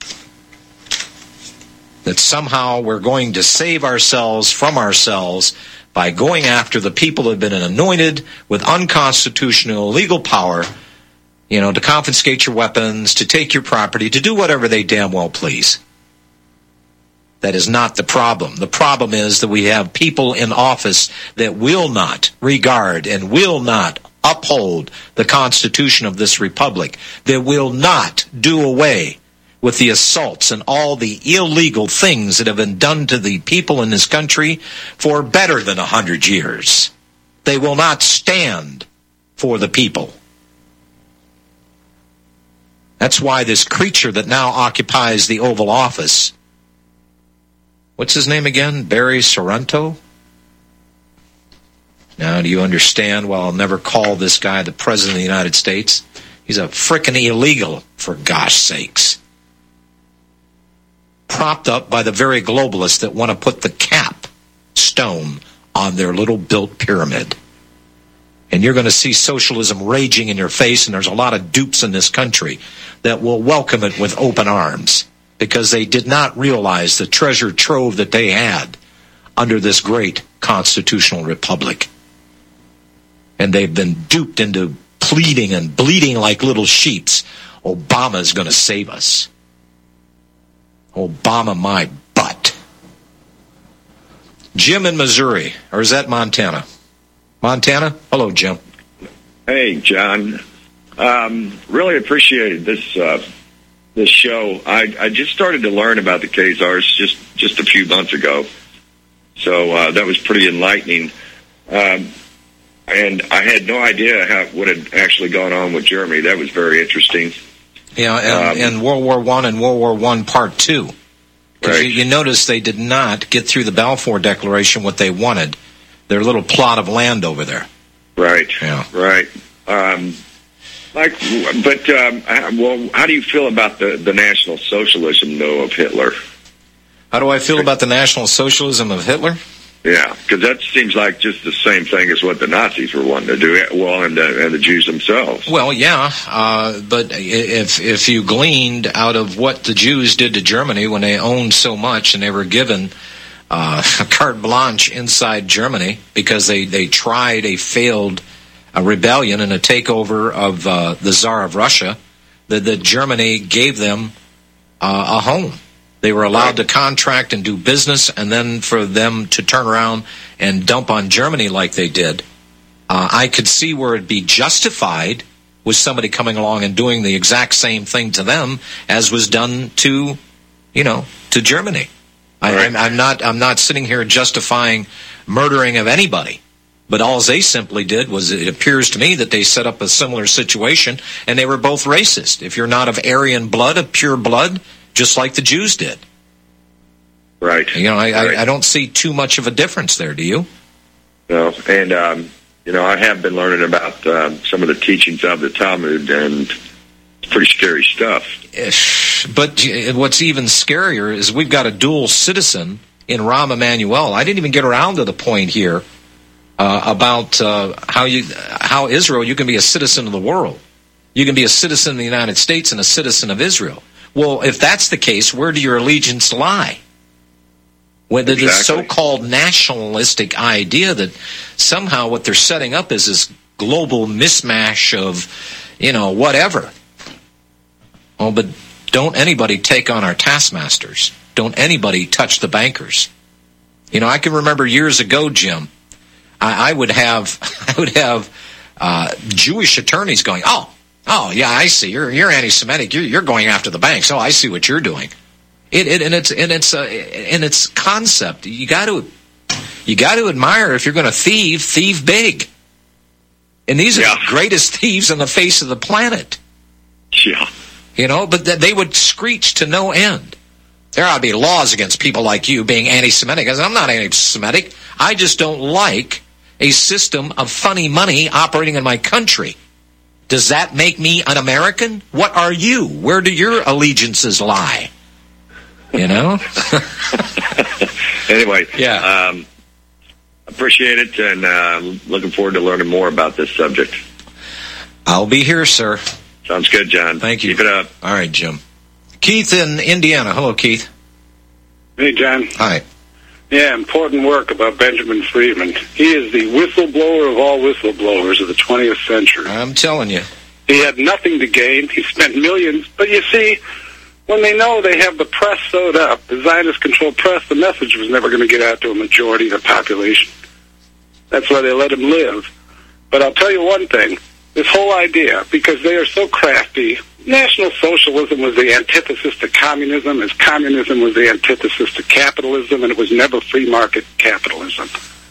That somehow we're going to save ourselves from ourselves by going after the people that have been anointed with unconstitutional, illegal power, you know, to confiscate your weapons, to take your property, to do whatever they damn well please. That is not the problem. The problem is that we have people in office that will not regard and will not uphold the Constitution of this republic, that will not do away with the assaults and all the illegal things that have been done to the people in this country for better than a hundred years. They will not stand for the people. That's why this creature that now occupies the Oval Office, what's his name again? Barry Soetoro? Now, do you understand? Well, I'll never call this guy the President of the United States. He's a frickin' illegal, for gosh sakes. Propped up by the very globalists that want to put the cap stone on their little built pyramid. And you're going to see socialism raging in your face, and there's a lot of dupes in this country that will welcome it with open arms, because they did not realize the treasure trove that they had under this great constitutional republic. And they've been duped into pleading and bleeding like little sheeps. Obama's going to save us. Obama, my butt. Jim in Missouri, or is that Montana? Montana? Hello, Jim. Hey, John. Um, really appreciated this uh, this show. I, I just started to learn about the Khazars just, just a few months ago. So uh, that was pretty enlightening. Um, and I had no idea how what had actually gone on with Germany. That was very interesting. Yeah, and, um, and World War One and World War One Part Two. Because right. you, you notice they did not get through the Balfour Declaration what they wanted. Their little plot of land over there. Right. Yeah. Right. Um, Like, but um, well, how do you feel about the, the National Socialism, though, of Hitler? How do I feel about the National Socialism of Hitler? Yeah, because that seems like just the same thing as what the Nazis were wanting to do, well, and the, and the Jews themselves. Well, yeah, uh, but if if you gleaned out of what the Jews did to Germany when they owned so much and they were given uh, carte blanche inside Germany because they, they tried a failed a rebellion and a takeover of uh, the Tsar of Russia, that, that Germany gave them uh, a home. They were allowed right. to contract and do business, and then for them to turn around and dump on Germany like they did. Uh, I could see where it'd be justified with somebody coming along and doing the exact same thing to them as was done to, you know, to Germany. I, right. I'm, I'm not. I'm not sitting here justifying murdering of anybody. But all they simply did was, it appears to me that they set up a similar situation, and they were both racist. If you're not of Aryan blood, of pure blood, just like the Jews did. Right. You know, I, right. I, I don't see too much of a difference there, do you? No, and, um, you know, I have been learning about uh, some of the teachings of the Talmud, and it's pretty scary stuff. But what's even scarier is we've got a dual citizen in Rahm Emanuel. I didn't even get around to the point here uh, about uh, how you, how Israel, you can be a citizen of the world. You can be a citizen of the United States and a citizen of Israel. Well, if that's the case, where do your allegiance lie? When exactly. the so-called nationalistic idea that somehow what they're setting up is this global mismatch of, you know, whatever. Oh, but don't anybody take on our taskmasters. Don't anybody touch the bankers. You know, I can remember years ago, Jim, I, I would have, I would have uh, Jewish attorneys going, oh, Oh yeah, I see. You're you're anti-Semitic. You're you're going after the banks. Oh, I see what you're doing. It, it and it's and it's uh, in its concept. You got to you got to admire if you're going to thieve, thieve big. And these are yeah. the greatest thieves on the face of the planet. Yeah, you know. But th- they would screech to no end. There ought to be laws against people like you being anti-Semitic. I said, I'm not anti-Semitic. I just don't like a system of funny money operating in my country. Does that make me an American? What are you? Where do your allegiances lie? You know? Anyway, yeah. Um, appreciate it, and uh, looking forward to learning more about this subject. I'll be here, sir. Sounds good, John. Thank you. Keep it up. All right, Jim. Keith in Indiana. Hello, Keith. Hey, John. Hi. Yeah, important work about Benjamin Friedman. He is the whistleblower of all whistleblowers of the twentieth century. I'm telling you. He had nothing to gain. He spent millions. But you see, when they know they have the press sewed up, the Zionist-controlled press, the message was never going to get out to a majority of the population. That's why they let him live. But I'll tell you one thing. This whole idea, because they are so crafty, National Socialism was the antithesis to communism, as communism was the antithesis to capitalism, and it was never free market capitalism.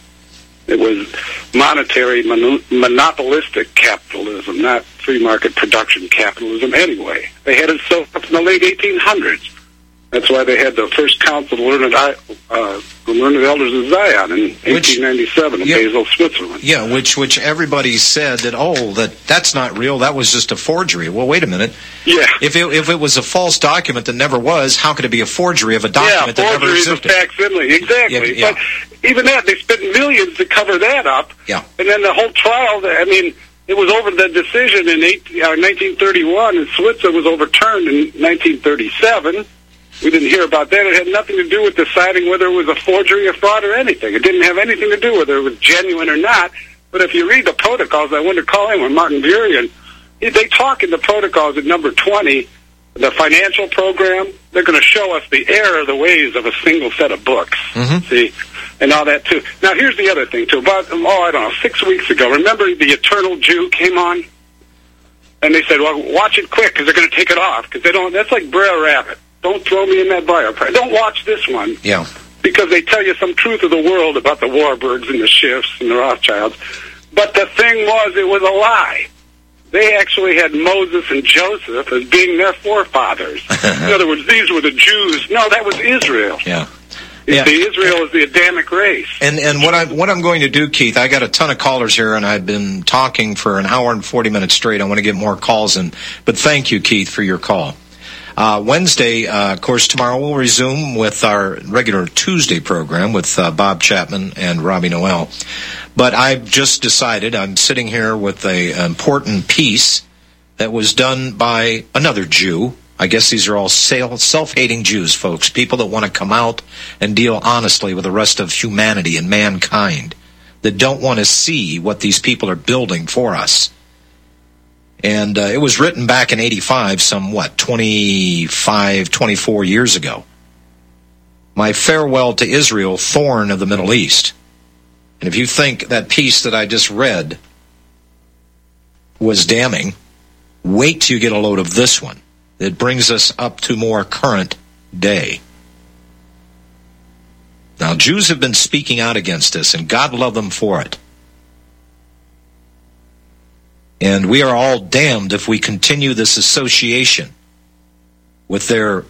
It was monetary, mon- monopolistic capitalism, not free market production capitalism anyway. They had it so up in the late eighteen hundreds. That's why they had the first council of learned, uh, the learned elders of Zion in eighteen ninety-seven in yeah, Basel, Switzerland. Yeah, which which everybody said that, oh, that that's not real, that was just a forgery. Well, wait a minute. Yeah. If it, if it was a false document that never was, how could it be a forgery of a document yeah, that never existed? Yeah, forgery is a facsimile, exactly. Yeah, yeah. But even that, they spent millions to cover that up. Yeah. And then the whole trial, I mean, it was over the decision in eight, uh, nineteen thirty-one, and Switzerland was overturned in nineteen thirty-seven. We didn't hear about that. It had nothing to do with deciding whether it was a forgery, a fraud, or anything. It didn't have anything to do whether it was genuine or not. But if you read the protocols, I wanted to call in with Martin Burian. They talk in the protocols at number twenty, the financial program. They're going to show us the error of the ways of a single set of books. Mm-hmm. See, and all that too. Now, here's the other thing too. About oh, I don't know, six weeks ago. Remember the Eternal Jew came on, and they said, "Well, watch it quick because they're going to take it off because they don't." That's like Brer Rabbit. Don't throw me in that bio. Don't watch this one. Yeah. Because they tell you some truth of the world about the Warburgs and the Schiffs and the Rothschilds. But the thing was, it was a lie. They actually had Moses and Joseph as being their forefathers. In other words, these were the Jews. No, that was Israel. Yeah. You Yeah. see, Israel is the Adamic race. And and what I'm what I'm going to do, Keith, I got a ton of callers here, and I've been talking for an hour and forty minutes straight. I want to get more calls in, but thank you, Keith, for your call. Uh, Wednesday, uh, of course, tomorrow we'll resume with our regular Tuesday program with uh, Bob Chapman and Robbie Noel. But I've just decided I'm sitting here with a, an important piece that was done by another Jew. I guess these are all self-hating Jews, folks, people that want to come out and deal honestly with the rest of humanity and mankind, that don't want to see what these people are building for us. And uh, it was written back in eighty-five, some, what, twenty-five, twenty-four years ago. My Farewell to Israel, Thorn of the Middle East. And if you think that piece that I just read was damning, wait till you get a load of this one. It brings us up to more current day. Now, Jews have been speaking out against this, and God love them for it. And we are all damned if we continue this association with their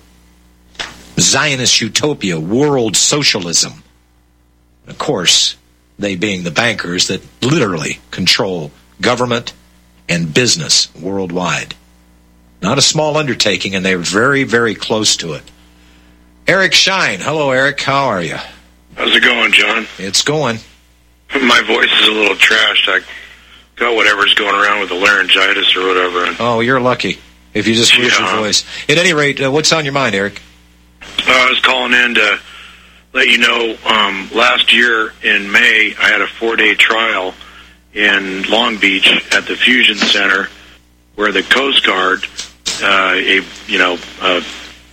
Zionist utopia, world socialism. Of course, they being the bankers that literally control government and business worldwide. Not a small undertaking, and they're very, very close to it. Eric Shine. Hello, Eric. How are you? How's it going, John? It's going. My voice is a little trashed. I got whatever's going around with the laryngitis or whatever. And, Oh, you're lucky if you just lose Yeah. your voice. At any rate, uh, what's on your mind, Eric? uh, I was calling in to let you know, um, last year in May, I had a four-day trial in Long Beach at the Fusion Center where the Coast Guard, uh, a, you know, uh,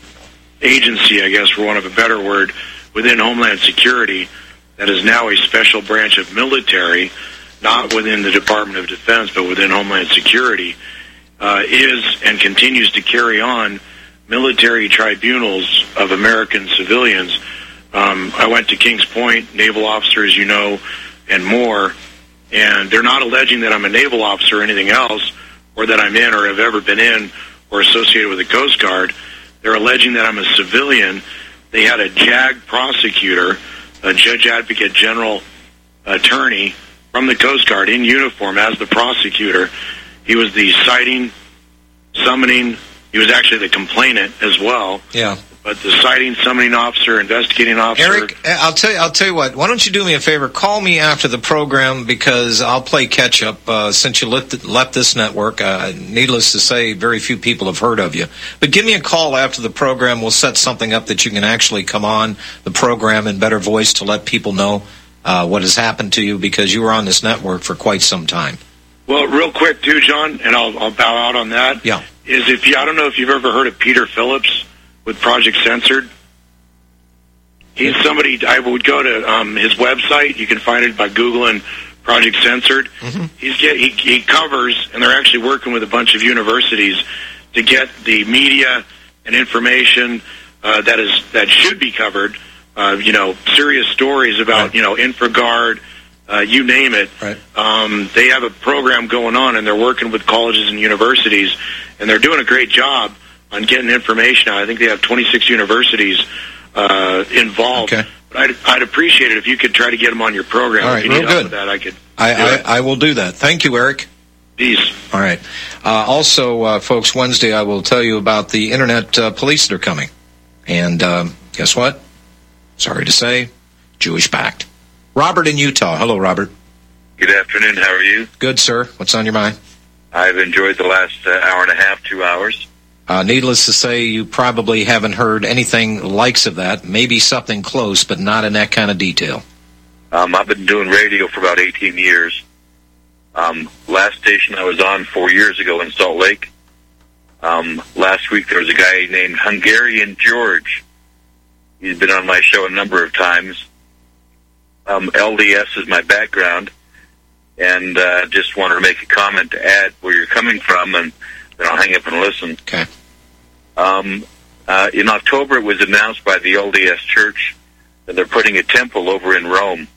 agency, I guess, for want of a better word, within Homeland Security that is now a special branch of military, not within the Department of Defense, but within Homeland Security, uh, is and continues to carry on military tribunals of American civilians. Um, I went to Kings Point, naval officer, as you know, and more, and they're not alleging that I'm a naval officer or anything else, or that I'm in or have ever been in or associated with the Coast Guard. They're alleging that I'm a civilian. They had a JAG prosecutor, a Judge Advocate General attorney from the Coast Guard in uniform as the prosecutor. He was the citing, summoning, he was actually the complainant as well. Yeah. But the citing, summoning officer, investigating officer. Eric, I'll tell you. I'll tell you what. Why don't you do me a favor? Call me after the program because I'll play catch up. Uh, since you left, left this network, uh, needless to say, very few people have heard of you. But give me a call after the program. We'll set something up that you can actually come on the program in better voice to let people know uh, what has happened to you because you were on this network for quite some time. Well, real quick too, John, and I'll, I'll bow out on that. Yeah. Is if you, I don't know if you've ever heard of Peter Phillips with Project Censored. He's somebody, I would go to um, his website. You can find it by Googling Project Censored. Mm-hmm. He's get, he, he covers, and they're actually working with a bunch of universities to get the media and information uh, that is that should be covered. Uh, you know, serious stories about right. you know InfraGard, uh, you name it. Right. Um, they have a program going on, and they're working with colleges and universities, and they're doing a great job on getting information out. I think they have twenty-six universities uh, involved. Okay. But I'd, I'd appreciate it if you could try to get them on your program. All right, if you real need help good. with that, I could. I, do I, it. I will do that. Thank you, Eric. Peace. All right. Uh, also, uh, folks, Wednesday I will tell you about the Internet uh, police that are coming. And um, guess what? Sorry to say, Jewish-backed. Robert in Utah. Hello, Robert. Good afternoon. How are you? Good, sir. What's on your mind? I've enjoyed the last uh, hour and a half, two hours. Uh, needless to say, you probably haven't heard anything likes of that. Maybe something close, but not in that kind of detail. Um, I've been doing radio for about eighteen years. Um, last station I was on four years ago in Salt Lake. Um, last week there was a guy named Hungarian George. He's been on my show a number of times. Um, L D S is my background, and uh, just wanted to make a comment to add where you're coming from, and then I'll hang up and listen. Okay. Um, uh, in October, it was announced by the L D S Church that they're putting a temple over in Rome.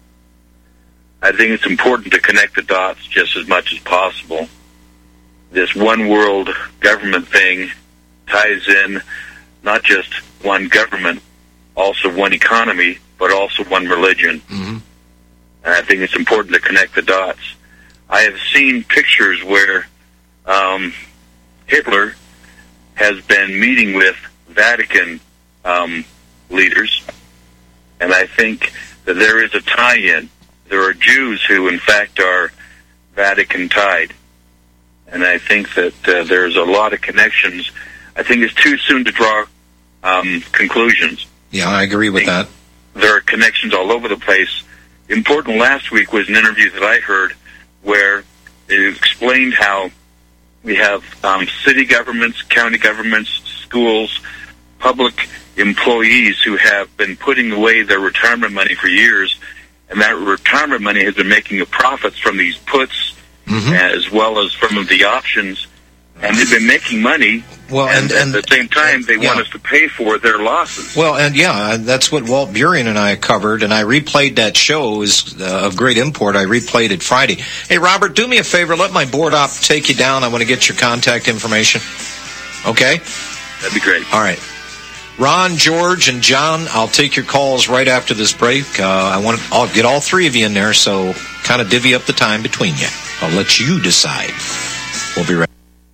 I think it's important to connect the dots just as much as possible. This one world government thing ties in not just one government, also one economy, but also one religion. Mm-hmm. And I think it's important to connect the dots. I have seen pictures where um, Hitler has been meeting with Vatican um, leaders, and I think that there is a tie-in. There are Jews who, in fact, are Vatican-tied, and I think that uh, there's a lot of connections. I think it's too soon to draw um, conclusions. Yeah, I agree with that. There are connections all over the place. Important last week was an interview that I heard where it explained how we have um, city governments, county governments, schools, public employees who have been putting away their retirement money for years, and that retirement money has been making a profits from these puts mm-hmm. as well as from the options, and they've been making money. Well, and, and, and at the same time, they yeah. want us to pay for their losses. Well, and yeah, that's what Walt Burian and I covered, and I replayed that show. It was uh, of great import. I replayed it Friday. Hey, Robert, do me a favor. Let my board op take you down. I want to get your contact information. Okay? That'd be great. All right. Ron, George, and John, I'll take your calls right after this break. Uh, I want to, I'll get all three of you in there, so kind of divvy up the time between you. I'll let you decide. We'll be right back.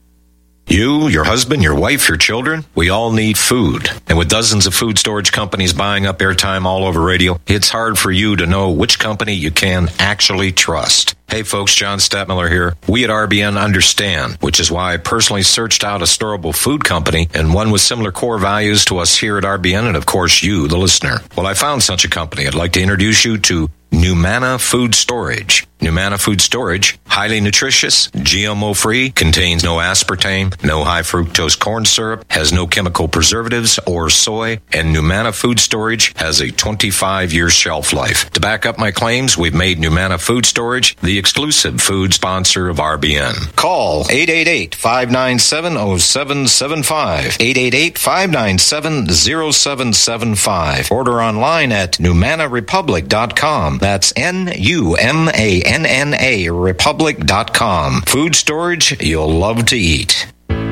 You, your husband, your wife, your children, we all need food. And with dozens of food storage companies buying up airtime all over radio, it's hard for you to know which company you can actually trust. Hey folks, John Stadtmiller here. We at R B N understand, which is why I personally searched out a storable food company and one with similar core values to us here at R B N and of course you, the listener. Well, I found such a company. I'd like to introduce you to Numana Food Storage. Numana Food Storage, highly nutritious, G M O-free, contains no aspartame, no high-fructose corn syrup, has no chemical preservatives or soy, and Numana Food Storage has a twenty-five year shelf life. To back up my claims, we've made Numana Food Storage the exclusive food sponsor of R B N. Call eight eight eight, five nine seven, zero seven seven five, eight eight eight, five nine seven, zero seven seven five. Order online at numana republic dot com. That's N U M A N N A republic dot com. Food storage you'll love to eat.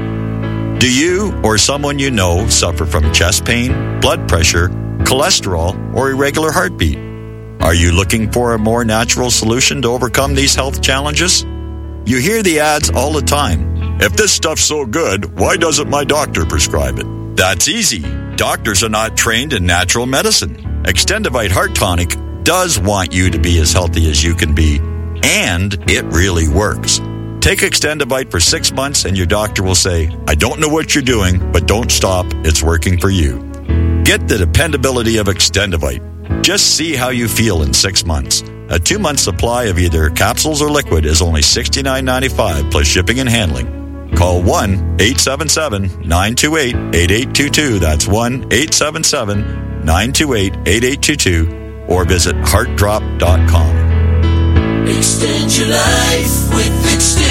Do you or someone you know suffer from chest pain, blood pressure, cholesterol, or irregular heartbeat? Are you looking for a more natural solution to overcome these health challenges? You hear the ads all the time. If this stuff's so good, why doesn't my doctor prescribe it? That's easy. Doctors are not trained in natural medicine. Extendivite Heart Tonic does want you to be as healthy as you can be, and it really works. Take Extendivite for six months and your doctor will say, I don't know what you're doing, but don't stop. It's working for you. Get the dependability of Extendivite. Just see how you feel in six months. A two-month supply of either capsules or liquid is only sixty-nine ninety-five plus shipping and handling. Call one eight seven seven, nine two eight, eight eight two two. That's one eight seven seven, nine two eight, eight eight two two. Or visit heart drop dot com. Extend your life with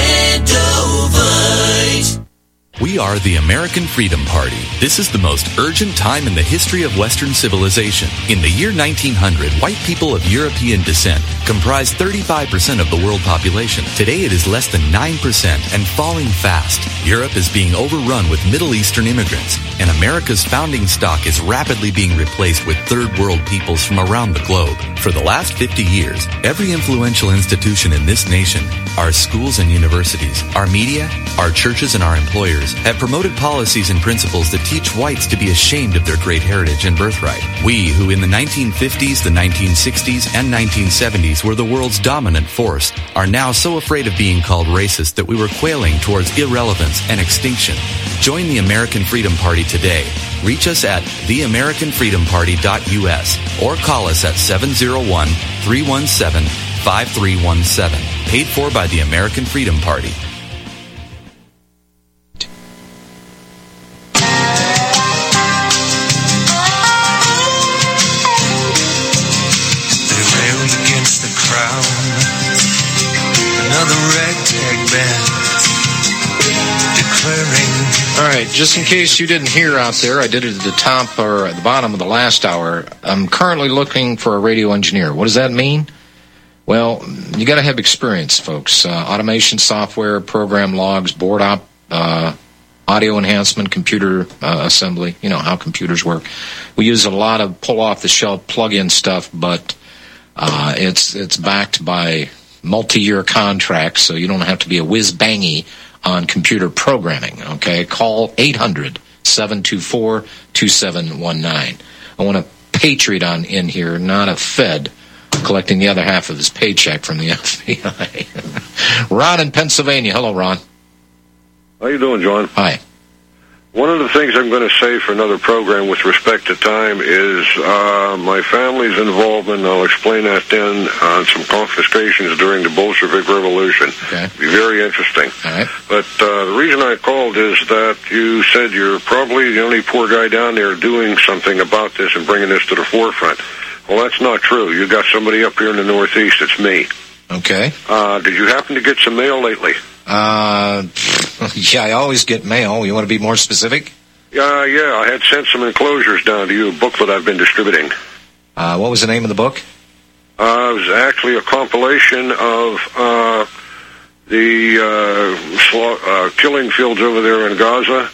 Extendovite. We are the American Freedom Party. This is the most urgent time in the history of Western civilization. In the year nineteen hundred, white people of European descent comprised thirty-five percent of the world population. Today it is less than nine percent and falling fast. Europe is being overrun with Middle Eastern immigrants, and America's founding stock is rapidly being replaced with third world peoples from around the globe. For the last fifty years, every influential institution in this nation, our schools and universities, our media, our churches and our employers, have promoted policies and principles that teach whites to be ashamed of their great heritage and birthright. We, who in the nineteen fifties, the nineteen sixties, and nineteen seventies were the world's dominant force, are now so afraid of being called racist that we were quailing towards irrelevance and extinction. Join the American Freedom Party today. Reach us at the american freedom party dot U S or call us at seven oh one, three one seven, five three one seven. Paid for by the American Freedom Party. Another ragtag band declaring. All right, just in case you didn't hear out there, I did it at the top or at the bottom of the last hour. I'm currently looking for a radio engineer. What does that mean? Well, you got to have experience, folks. Uh, automation software, program logs, board op, uh, audio enhancement, computer uh, assembly, you know, how computers work. We use a lot of pull-off-the-shelf plug-in stuff, but uh, it's it's backed by multi-year contracts, so you don't have to be a whiz-bangy on computer programming, okay? Call eight hundred, seven two four, two seven one nine. I want a patriot on in here, not a Fed, collecting the other half of his paycheck from the F B I. Ron in Pennsylvania. Hello, Ron. How you doing, John? Hi. One of the things I'm going to say for another program with respect to time is uh, my family's involvement. I'll explain that then on some confiscations during the Bolshevik Revolution. Okay. It'll be very interesting. All right. But uh, the reason I called is that you said you're probably the only poor guy down there doing something about this and bringing this to the forefront. Well, that's not true. You got somebody up here in the Northeast. It's me. Okay. Uh, did you happen to get some mail lately? Uh, yeah, I always get mail. You want to be more specific? Uh, yeah, I had sent some enclosures down to you, a booklet I've been distributing. Uh, what was the name of the book? Uh, it was actually a compilation of uh, the uh, sla- uh, killing fields over there in Gaza,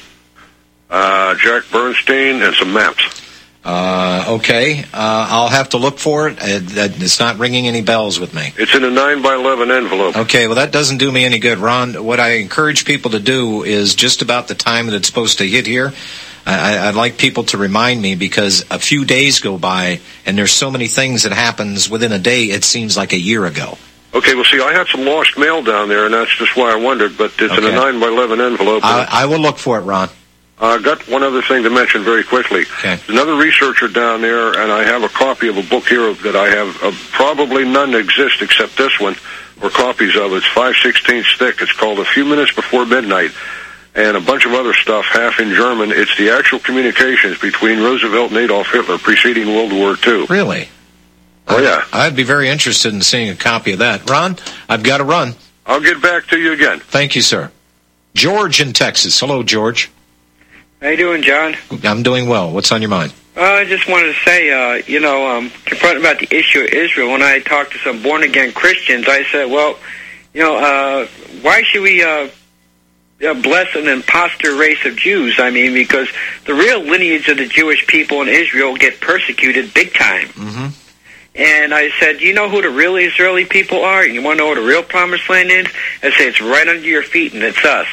uh, Jack Bernstein, and some maps. Uh, okay, uh, I'll have to look for it. Uh, that, it's not ringing any bells with me. It's in a nine by eleven envelope. Okay, well, that doesn't do me any good. Ron, what I encourage people to do is just about the time that it's supposed to hit here, I, I'd like people to remind me, because a few days go by, and there's so many things that happens within a day, it seems like a year ago. Okay, well, see, I had some lost mail down there, and that's just why I wondered, but it's Okay. in a nine by eleven envelope. I, I will look for it, Ron. I uh, got one other thing to mention very quickly. Okay. Another researcher down there, and I have a copy of a book here that I have. Uh, probably none exist except this one, or copies of it. It's five sixteenths thick. It's called A Few Minutes Before Midnight, and a bunch of other stuff, half in German. It's the actual communications between Roosevelt and Adolf Hitler preceding World War Two. Really? Oh, yeah. I'd be very interested in seeing a copy of that. Ron, I've got to run. I'll get back to you again. Thank you, sir. George in Texas. Hello, George. How you doing, John? I'm doing well. What's on your mind? Uh, I just wanted to say, uh, you know, um, confronting about the issue of Israel, when I talked to some born-again Christians, I said, well, you know, uh, why should we uh, uh, bless an imposter race of Jews? I mean, because the real lineage of the Jewish people in Israel get persecuted big time. Mm-hmm. And I said, do you know who the real Israeli people are? You want to know what the real promised land is? I said, it's right under your feet, and it's us.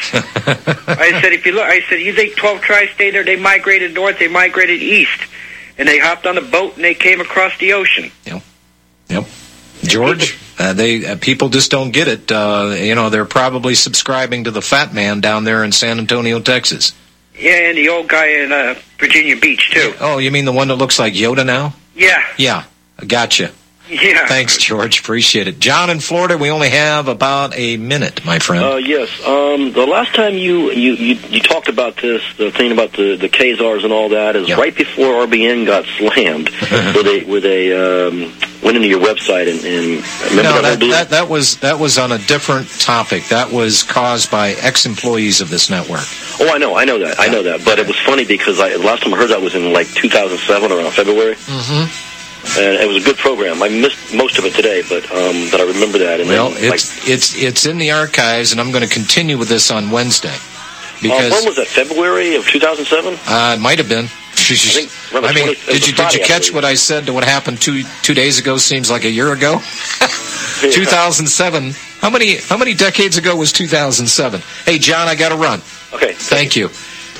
I said, if you look, I said, you think twelve tribes stayed there? They migrated north, they migrated east. And they hopped on a boat, and they came across the ocean. Yep. Yep. George, uh, they uh, people just don't get it. Uh, you know, they're probably subscribing to the fat man down there in San Antonio, Texas. Yeah, and the old guy in uh, Virginia Beach, too. Oh, you mean the one that looks like Yoda now? Yeah. Yeah. Gotcha. Yeah. Thanks, George. Appreciate it. John in Florida, we only have about a minute, my friend. Uh, yes. Um, the last time you, you, you, you talked about this, the thing about the, the Khazars and all that, is yep. right before R B N got slammed, where they, where they um, went into your website and, and remember no, that, that, that, that was that was on a different topic. That was caused by ex-employees of this network. Oh, I know, I know that, yeah. I know that. But it was funny because I, the last time I heard that was in like two thousand seven, around February. Mm-hmm. And it was a good program. I missed most of it today, but um, but I remember that. And well, then, it's like, it's it's in the archives, and I'm going to continue with this on Wednesday. Because uh, when was that? February of two thousand seven? Uh, it might have been. I, think I mean, twenty, did you Friday, did you catch what I said to what happened two two days ago? Seems like a year ago. yeah. two thousand seven. How many how many decades ago was two thousand seven? Hey, John, I got to run. Okay. Thank you.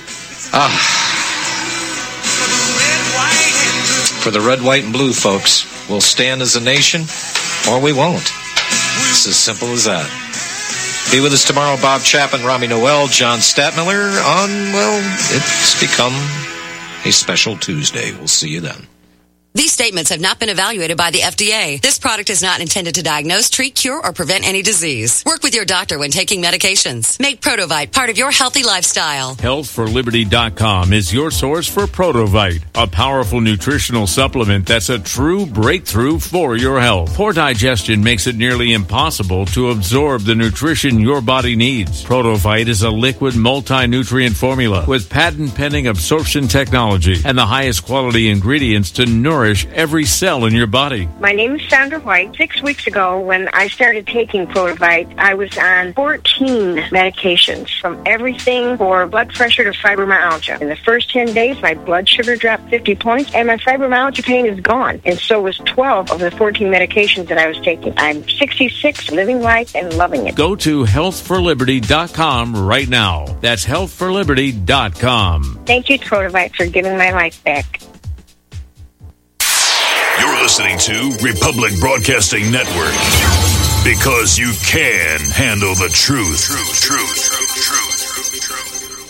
Ah. Uh, For the red, white, and blue, folks, we'll stand as a nation, or we won't. It's as simple as that. Be with us tomorrow, Bob Chapman, Rami Noel, John Statmiller on, well, it's become a special Tuesday. We'll see you then. These statements have not been evaluated by the F D A. This product is not intended to diagnose, treat, cure, or prevent any disease. Work with your doctor when taking medications. Make Protovite part of your healthy lifestyle. health for liberty dot com is your source for Protovite, a powerful nutritional supplement that's a true breakthrough for your health. Poor digestion makes it nearly impossible to absorb the nutrition your body needs. Protovite is a liquid multi-nutrient formula with patent-pending absorption technology and the highest quality ingredients to nourish nourish every cell in your body. My name is Sandra White. Six weeks ago, when I started taking Protovite, I was on fourteen medications, from everything for blood pressure to fibromyalgia. In the first ten days, my blood sugar dropped fifty points, and my fibromyalgia pain is gone. And so was twelve of the fourteen medications that I was taking. I'm sixty-six, living life and loving it. Go to health for liberty dot com right now. That's health for liberty dot com. Thank you, Protovite, for giving my life back. You're listening to Republic Broadcasting Network, because you can handle the truth. Truth, truth, truth.